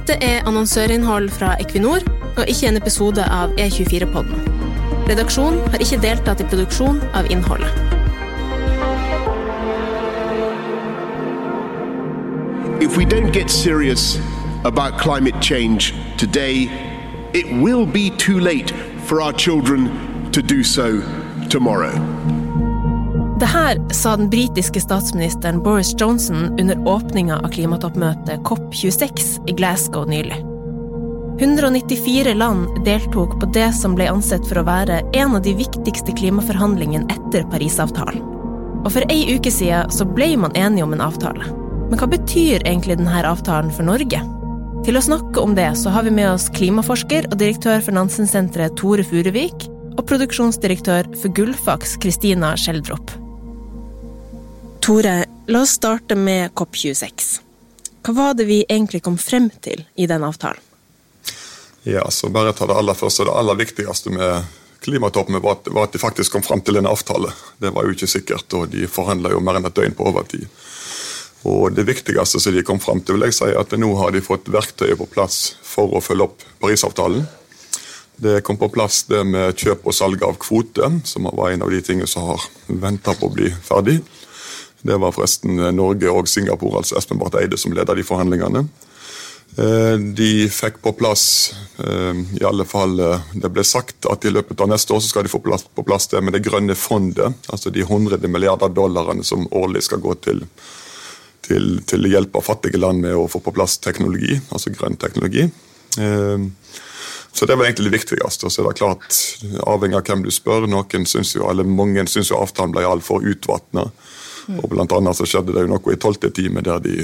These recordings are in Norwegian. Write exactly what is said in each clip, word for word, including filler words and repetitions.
Dette er annonsørinnhold fra Equinor, og ikke en episode av E tjuefire-podden. Redaksjonen har ikke deltatt i produksjon av innholdet. If we don't get serious about climate change today, it will be too late for our children to do so tomorrow. Det her sa den britiske statsministeren Boris Johnson under åpningen av klimatoppmøtet COP tjueseks i Glasgow nylig. hundre nittifire land deltok på det som ble ansett for å være en av de viktigste klimaforhandlingene etter Parisavtalen. Og for ei uke siden så ble man enige om en avtale. Men hva betyr egentlig denne avtalen for Norge? Til å snakke om det så har vi med oss klimaforsker og direktør for Nansensenteret Tore Furuvik og produksjonsdirektør for Gullfaks Kristina Schjelderup. Tore, la oss starte med COP tjueseks. Hva var det vi egentlig kom frem til i den avtalen? Ja, så bare ta det aller første. Det aller viktigste med klimatoppen var at, var at de faktisk kom frem til en avtale. Det var jo ikke sikkert, og de forhandlet jo mer enn et døgn på overtid. Og det viktigste som de kom frem til, vil jeg si, at nå har de fått verktøyet på plass for å følge opp Parisavtalen. Det kom på plass det med kjøp og salg av kvote, som var en av de tingene som har ventet på å bli ferdig. Det var forresten Norge og Singapore, altså Espen Barth Eide, som leder de forhandlingene. De fikk på plass, i alle fall, det ble sagt at i løpet av neste år så skal de få på plass det med det grønne fondet, altså de hundre milliarder dollarene som årlig skal gå til, til, til hjelp av fattige land med å få på plass teknologi, altså grønn teknologi. Så det var egentlig det viktigste, og så er det klart, avhengig av hvem du spør, noen synes jo, eller mange synes jo avtalen ble alt for utvattnet. Og blant annet så skjedde det jo noe i tolvte time der, de,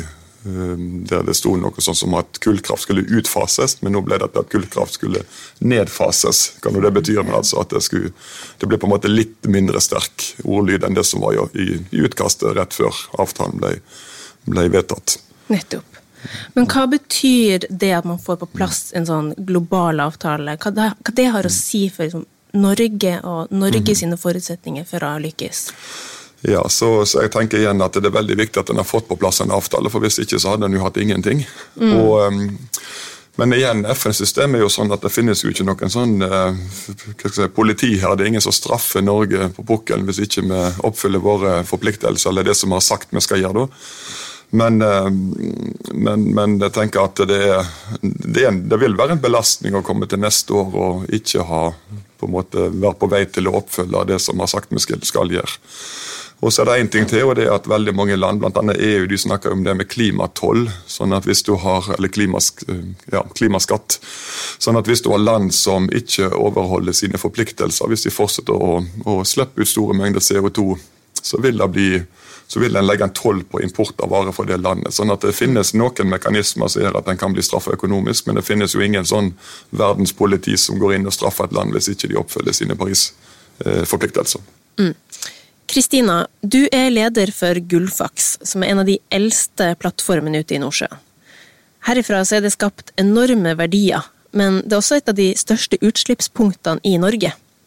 der det stod noe sånn som at kullkraft skulle utfases, men nå ble det at kullkraft skulle nedfases. Kan jo det betyr, men altså at det, skulle, det ble på en måte litt mindre sterk ordlyd enn det som var jo i, i utkastet rett før avtalen ble, ble vedtatt. Nettopp. Men hva betyr det at man får på plass en sånn global avtale? Hva det, hva det har å si for liksom, Norge og Norge mm. sine forutsetninger for å lykkes? Ja, så, så jeg tenker igjen at det er veldig viktig at den har fått på plass en avtale, for hvis ikke så hadde den jo hatt ingenting. Mm. Og, um, men igjen, F N-systemet er jo sånn at det finnes jo ikke noen sånn uh, hva skal jeg si, politi her. Det er ingen som straffer Norge på pukkelen hvis ikke vi oppfyller våre forpliktelser, eller det som vi har sagt vi skal gjøre da. Men, uh, men, men jeg tenker at det, er, det, er, det vil være en belastning å komme til neste år og ikke ha, på en måte, være på vei til å oppfylle det som vi har sagt vi skal, skal gjøre. Og så er det en ting til, og det er at veldig mange land, blant annet E U, de snakker om det med klimatoll, sånn at hvis du har, eller klimask, ja, klimaskatt, sånn at hvis du har land som ikke overholder sine forpliktelser, hvis de fortsetter å, å slippe ut store mengder C O to, så vil det bli, så vil den legge en toll på import av varer fra det landet. Sånn at det finnes noen mekanismer som gjør at den kan bli straffet økonomisk, men det finnes jo ingen sånn verdenspoliti som går inn og straffer et land hvis ikke de oppfølger sine Paris-forpliktelser. Mm. Kristina, du er leder for Gullfaks, som er en av de eldste plattformene ute i Nordsjøen. Herifra så er det skapt enorme verdier, men det er også et av de største utslippspunktene i Norge.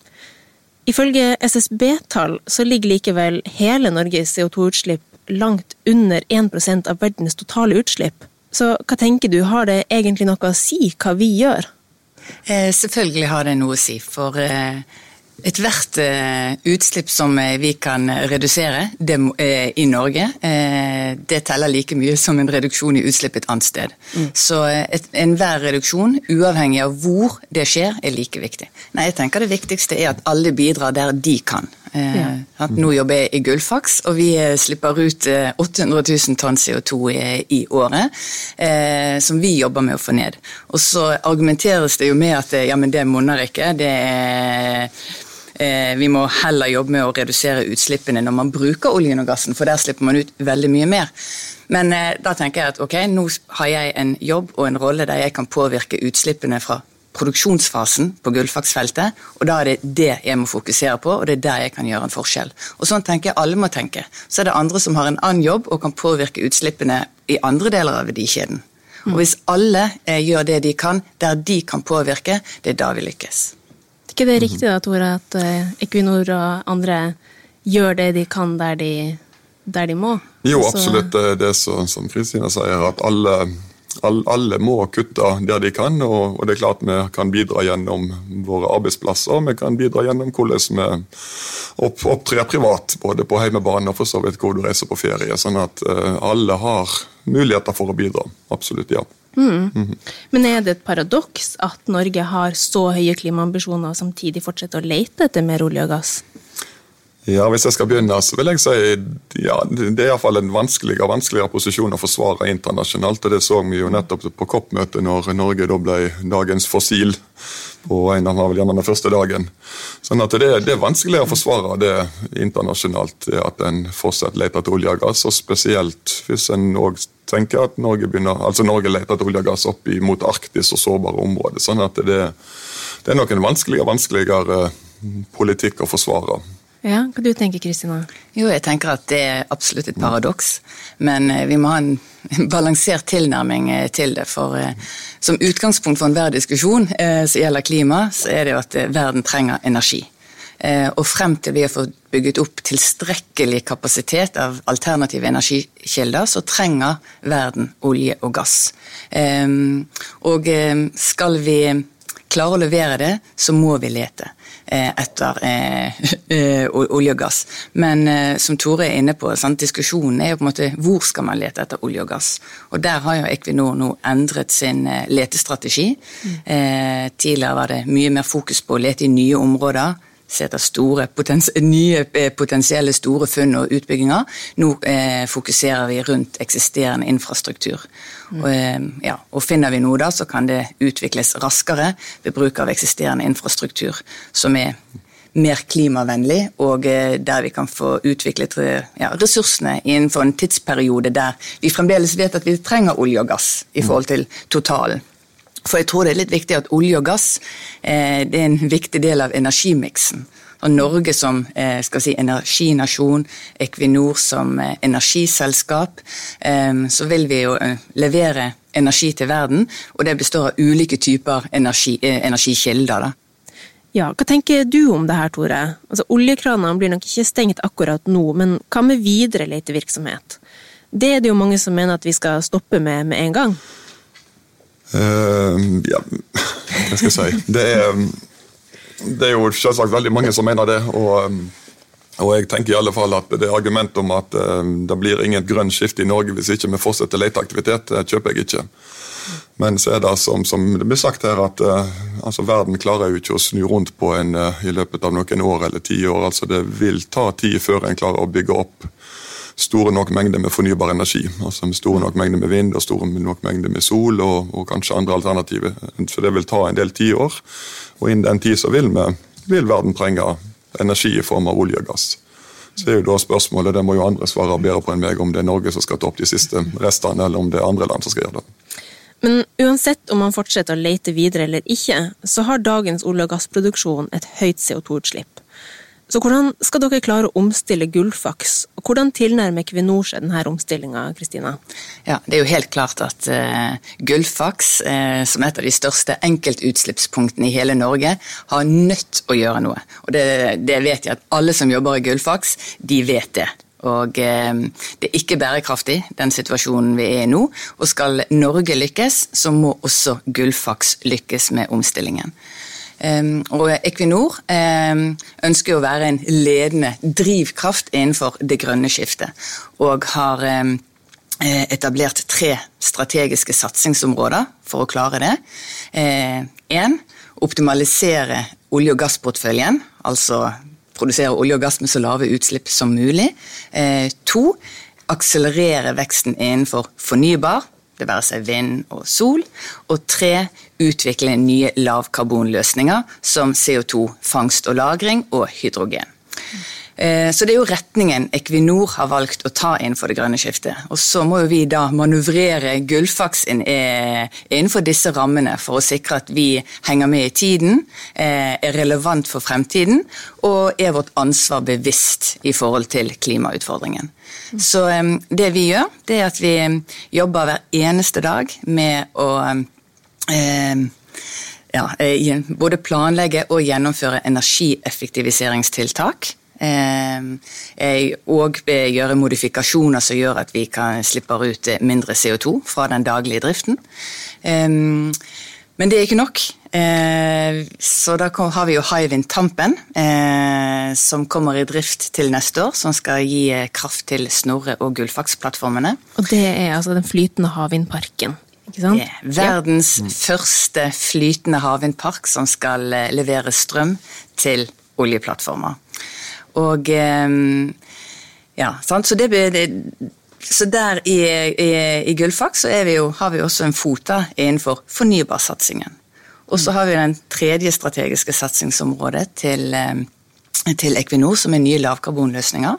Ifølge S S B-tall så ligger likevel hele Norges C O to-utslipp langt under en prosent av verdens totale utslipp. Så hva tenker du, har det egentlig noe å si hva vi gjør? Eh, selvfølgelig har det noe å si, for eh, et hvert eh, utslipp som eh, vi kan redusere det, eh, i Norge, eh, det teller like mye som en reduksjon i utslipp et annet sted. Mm. Så et, enhver reduksjon, uavhengig av hvor det skjer, er like viktig. Nei, jeg tenker det viktigste er at alle bidrar der de kan. Eh, ja. At nå jobber jeg i Gullfaks, og vi eh, slipper ut eh, åtte hundre tusen tonn C O to i, i året, eh, som vi jobber med å få ned. Og så argumenteres det jo med at ja, men det monner ikke, det er vi må heller jobbe med å redusere utslippene når man bruker oljen og gassen, for der slipper man ut veldig mye mer. Men eh, da tenker jeg at ok, nå har jeg en jobb og en rolle der jeg kan påvirke utslippene fra produksjonsfasen på Gullfaksfeltet, og da er det det jeg må fokusere på, og det er der jeg kan gjøre en forskjell. Og sånn tenker jeg alle må tenke. Så er det andre som har en annen jobb og kan påvirke utslippene i andre deler av verdikjeden. Mm. Og hvis alle eh, gjør det de kan, der de kan påvirke, det er da vi lykkes. Er ikke det riktig da, Tore, at Equinor og andre gjør det de kan der de, der de må? Jo, absolutt. Det er det som, som Kristina sier, at alle, alle må kutte der de kan, og det er klart vi kan bidra gjennom våre arbeidsplasser, vi kan bidra gjennom hvordan vi opptrer privat, både på heimebane og for så vidt hvor du reiser på ferie, sånn at alle har muligheter for å bidra, absolutt ja. Mm. Mm-hmm. Men er det et paradoks at Norge har så høye klimaambisjoner og samtidig fortsetter å lete etter mer olje og gass? Ja, hvis jeg skal begynne, så vil jeg si ja, det er i hvert fall en vanskeligere, vanskeligere posisjon å forsvare internasjonalt, og det så vi jo nettopp på koppmøtet når Norge da ble dagens fossil på en av vel gjerne den første dagen. Sånn at det, det er vanskeligere å forsvare det internasjonalt, det at en fortsatt leter etter olje og gass, og spesielt hvis en også tenker at Norge begynner, altså Norge leter etter olje og gass opp mot Arktis og sårbare områder, sånn at det, det er nok en vanskeligere, vanskeligere politikk å forsvare. Ja, hva du tenker, Kristina? Jo, jeg tenker at det er absolutt et paradoks, men vi må ha en balansert tilnærming til det, for som utgangspunkt for enhver diskusjon som gjelder klima, så er det jo at verden trenger energi. Og frem til vi har fått bygget opp tilstrekkelig kapasitet av alternative energikilder, så trenger verden olje og gass. Og skal vi klare å levere det, så må vi lete etter eh, eh, olje og gass. Men eh, som Tore er inne på, sånn, diskusjonen er jo på en måte hvor skal man lete etter olje og gass. Og der har jo Equinor nå endret sin eh, letestrategi. Mm. Eh, tidligere var det mye mer fokus på å lete i nye områder, se etter store, potens- nye eh, potensielle store funn og utbygginger. Nå eh, fokuserer vi rundt eksisterende infrastruktur. Mm. Og, eh, ja, og finner vi noe da, så kan det utvikles raskere ved bruk av eksisterende infrastruktur, som er mer klimavennlig, og eh, der vi kan få utviklet ja, ressursene innenfor en tidsperiode der vi fremdeles vet at vi trenger olje og gass i forhold til totalen. For jeg tror det er litt viktig at olje og gass eh, det er en viktig del av energimiksen. Og Norge som eh, skal si, energinasjon, Equinor som eh, energiselskap, eh, så vil vi jo eh, levere energi til verden, og det består av ulike typer energi, eh, energikilder. Da. Ja, hva tenker du om det her, Tore? Altså, oljekranene blir nok ikke stengt akkurat nå, men hva med videre letevirksomhet? Det er det jo mange som mener at vi skal stoppe med med en gang. Uh, ja, hva skal jeg si? Det er, det er jo selvsagt veldig mange som mener det, og, og jeg tenker i alle fall at det argument om at uh, det blir ingen grønn skift i Norge hvis ikke vi fortsetter leteaktivitet, det kjøper jeg ikke. Men så er det som, som det blir sagt her at uh, altså, verden klarer jo ikke å snu rundt på en uh, i løpet av noen år eller ti år, altså det vil ta tid før en klarer å bygge opp store nok mengder med fornybar energi, altså med store nok mengder med vind og store nok mengder med sol og, og kanskje andre alternativer. Så det vil ta en del ti år, og innen den tid så vil, vi, vil verden trenge energi i form av olje og gass. Så er jo da spørsmålet, det må jo andre svare bedre på enn meg, om det er Norge som skal ta opp de siste restene, eller om det er andre land som skal gjøre det. Men uansett om man fortsetter å lete videre eller ikke, så har dagens olje- og gassproduksjon et høyt C O to utslipp. Så hvordan skal dere klare å omstille Gullfaks, og hvordan tilnærmer Equinor seg denne omstillingen, Kristina? Ja, det er jo helt klart at uh, Gullfaks, uh, som er et av de største enkeltutslippspunktene i hele Norge, har nødt å gjøre noe. Og det, det vet jeg at alle som jobber i Gullfaks, de vet det. Og uh, det er ikke bærekraftig, den situasjonen vi er i nå. Og skal Norge lykkes, så må også Gullfaks lykkes med omstillingen. Um, og Equinor um, ønsker å være en ledende drivkraft innenfor det grønne skiftet, og har um, etablert tre strategiske satsingsområder for å klare det. Uh, en, optimalisere olje- og gassportføljen, altså produsere olje og gass med så lave utslipp som mulig. Uh, to, akselerere veksten innenfor fornybar, det være seg vind og sol, og tre, utvikle nye lavkarbonløsninger som C O to fangst og lagring og hydrogen. Så det er jo retningen Equinor har valgt å ta innenfor det grønne skiftet, og så må jo vi da manøvrere Gullfaks innenfor disse rammene for å sikre at vi henger med i tiden, er relevant for fremtiden, og er vårt ansvar bevisst i forhold til klimautfordringen. Så det vi gjør, det er at vi jobber hver eneste dag med å eh, ja, både planlegge og gjennomføre energieffektiviseringstiltak eh, og gjøre modifikasjoner som gjør at vi kan slippe ut mindre C O to fra den daglige driften. Eh, men det er ikke nok. Eh, så da kom, har vi jo Hywind Tampen, eh, som kommer i drift til neste år, som skal gi kraft til Snorre- og Gullfaks-plattformene. Og det er altså den flytende havvindparken. Ikke sant? Det er verdens ja. første flytende havvindpark som skal levere strøm til oljeplattformer. Og ja, sant? Så, det, så der i, i, i Gullfaks så er vi jo, har vi også en fot innenfor fornybarsatsingen. Og så har vi den tredje strategiske satsingsområdet til, til Equinor, som er nye lavkarbonløsninger,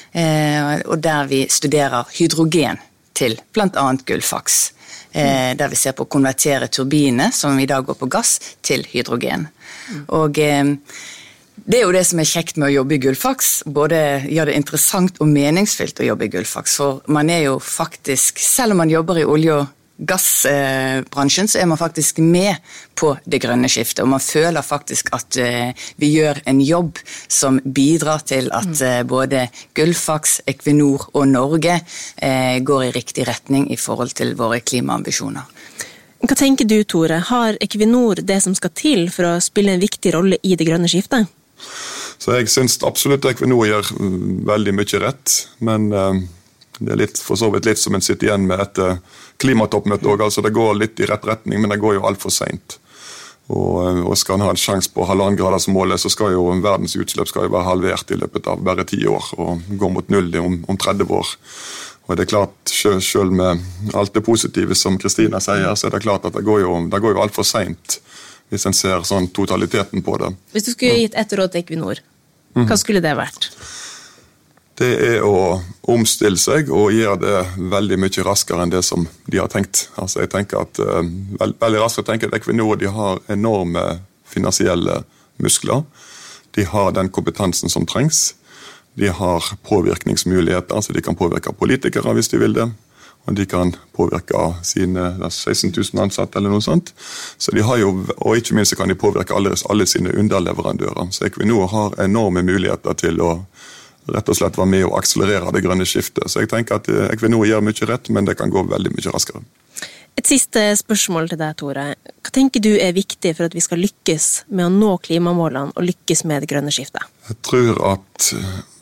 og der vi studerer hydrogen til blant annet Gullfaks. Eh, der vi ser på å konvertere turbinene, som i dag går på gass, til hydrogen. Mm. Og eh, det er jo det som er kjekt med å jobbe i Gullfaks, både gjør det interessant og meningsfylt å jobbe i Gullfaks, for man er jo faktisk, selv om man jobber i olje- og gassbransjen, så er man faktisk med på det grønne skiftet, og man føler faktisk at uh, vi gjør en jobb som bidrar til at uh, både Gullfaks, Equinor og Norge uh, går i riktig retning i forhold til våre klimaambisjoner. Hva tenker du, Tore? Har Equinor det som skal til for å spille en viktig rolle i det grønne skiftet? Så jeg synes absolutt Equinor gjør veldig mye rett, men uh, det er litt, for så vidt litt som en sitter igjen med et uh, klimatoppmøte også, altså det går litt i rett retning, men det går jo alt for sent. Og, og skal en ha en sjans på halvannen graders målet, så skal jo verdens utslipp skal jo være halvert i løpet av bare ti år, og gå mot null om, om tretti år. Og det er klart, selv, selv med alt det positive som Kristina sier, så er det klart at det går jo, det går jo alt for sent, hvis en ser sånn totaliteten på det. Hvis du skulle gitt et råd til Equinor, hva skulle det vært? Det er å omstille seg og gjøre det veldig mye raskere enn det som de har tenkt. Altså jeg tenker at, uh, veld, veldig raskt tenker at Equinor de har enorme finansielle muskler. De har den kompetansen som trengs. De har påvirkningsmuligheter, så de kan påvirke politikere hvis de vil det. Og de kan påvirke sine seksten tusen ansatte eller noe sånt. Så de har jo, og ikke minst kan de påvirke alle, alle sine underleverandører. Så Equinor har enorme muligheter til å rett og slett være med å akselerere det grønne skiftet. Så jeg tenker at Equinor gjør mye rett, men det kan gå veldig mye raskere. Et siste spørsmål til deg, Tore. Hva tenker du er viktig for at vi skal lykkes med å nå klimamålene og lykkes med det grønne skiftet? Jeg tror at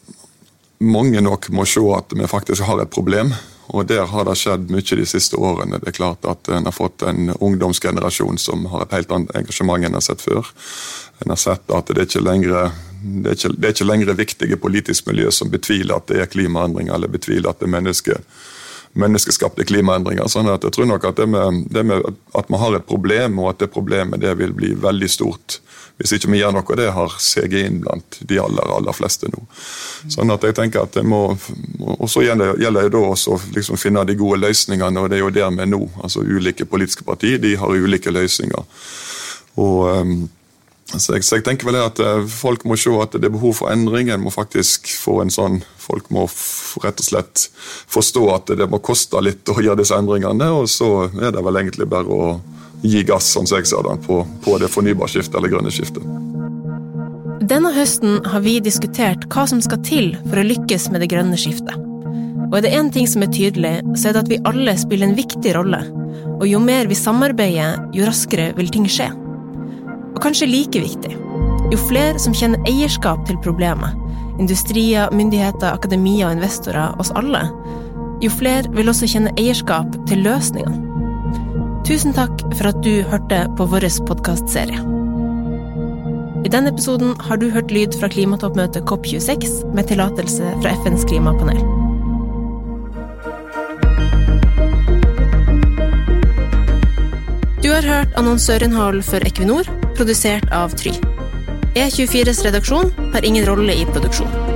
mange nok må se at vi faktisk har et problem, og der har det skjedd mye de siste årene. Det er klart at en har fått en ungdomsgenerasjon som har et helt annet engasjement enn en har sett før. En har sett at det er ikke lenger, det er ikke, det er ikke lenger viktige politiske miljø som betviler at det er klimaendringer, eller betviler at det er menneske, menneskeskapte klimaendringer. Sånn at jeg tror nok at det med, det med at man har et problem, og at det problemet det vil bli veldig stort, hvis ikke vi gjør noe, det har seg inn blant de aller, aller fleste nå. Sånn at jeg tenker at det må, og så gjelder, gjelder det da også å liksom finne de gode løsningene, og det er jo der vi nå, altså ulike politiske partier, de har ulike løsninger. Og um, så jeg, så jeg tenker vel at folk må se at det er behov for endring, en må faktisk få en sånn, folk må rett og slett forstå at det må koste litt å gjøre disse endringene, og så er det vel egentlig bare å gi gass, som jeg ser det, på, på det fornybarskiftet eller grønne skiftet. Denne høsten har vi diskutert hva som skal til for å lykkes med det grønne skiftet. Og er det en ting som er tydelig, så er det at vi alle spiller en viktig rolle, og jo mer vi samarbeider, jo raskere vil ting skje. Og kanskje like viktig, jo flere som kjenner eierskap til problemet, industrier, myndigheter, akademia og investorer, oss alle, jo flere vil også kjenne eierskap til løsningene. Tusen takk for at du hørte på vår podcastserie. I denne episoden har du hørt lyd fra klimatoppmøtet COP tjueseks med tillatelse fra F N's klimapanel. Du har hørt annonsørinnhold for Equinor, produsert av Try. E tjuefires redaksjon har ingen rolle i produksjon.